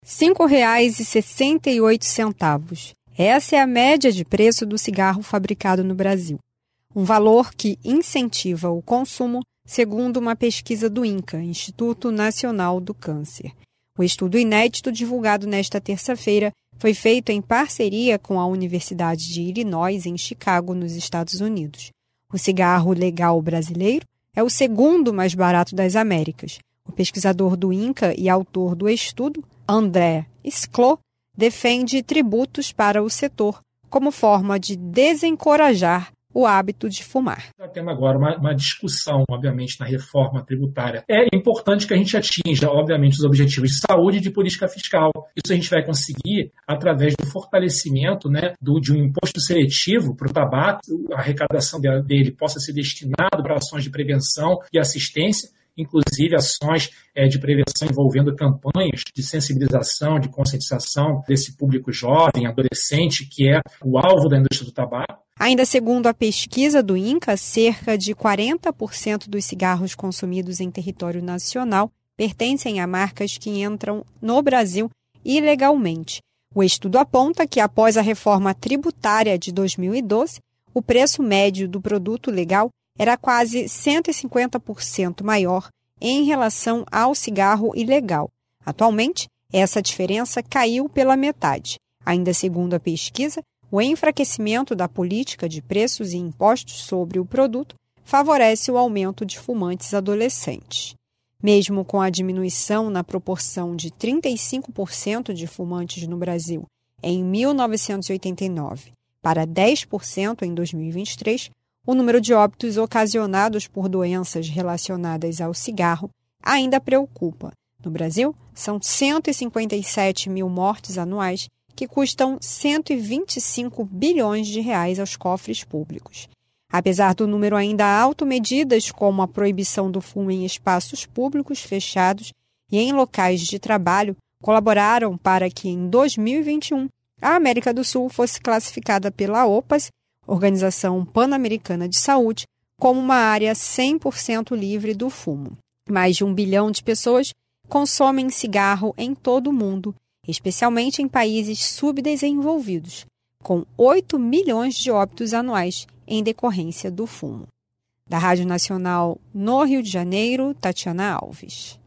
R$ 5,68. Essa é a média de preço do cigarro fabricado no Brasil. Um valor que incentiva o consumo, segundo uma pesquisa do INCA, Instituto Nacional do Câncer. O estudo inédito divulgado nesta terça-feira foi feito em parceria com a Universidade de Illinois, em Chicago, nos Estados Unidos. O cigarro legal brasileiro é o segundo mais barato das Américas. O pesquisador do INCA e autor do estudo, André Sclo, defende tributos para o setor como forma de desencorajar o hábito de fumar. Está tendo agora uma discussão, obviamente, na reforma tributária. É importante que a gente atinja, obviamente, os objetivos de saúde e de política fiscal. Isso a gente vai conseguir através do fortalecimento, de um imposto seletivo para o tabaco, a arrecadação dele possa ser destinada para ações de prevenção e assistência, inclusive ações de prevenção envolvendo campanhas de sensibilização, de conscientização desse público jovem, adolescente, que é o alvo da indústria do tabaco. Ainda segundo a pesquisa do INCA, cerca de 40% dos cigarros consumidos em território nacional pertencem a marcas que entram no Brasil ilegalmente. O estudo aponta que, após a reforma tributária de 2012, o preço médio do produto legal era quase 150% maior em relação ao cigarro ilegal. Atualmente, essa diferença caiu pela metade. Ainda segundo a pesquisa, o enfraquecimento da política de preços e impostos sobre o produto favorece o aumento de fumantes adolescentes. Mesmo com a diminuição na proporção de 35% de fumantes no Brasil em 1989 para 10% em 2023, o número de óbitos ocasionados por doenças relacionadas ao cigarro ainda preocupa. No Brasil, são 157 mil mortes anuais, que custam 125 bilhões de reais aos cofres públicos. Apesar do número ainda alto, medidas como a proibição do fumo em espaços públicos fechados e em locais de trabalho colaboraram para que, em 2021, a América do Sul fosse classificada pela OPAS, Organização Pan-Americana de Saúde, como uma área 100% livre do fumo. Mais de 1 bilhão de pessoas consomem cigarro em todo o mundo, especialmente em países subdesenvolvidos, com 8 milhões de óbitos anuais em decorrência do fumo. Da Rádio Nacional no Rio de Janeiro, Tatiana Alves.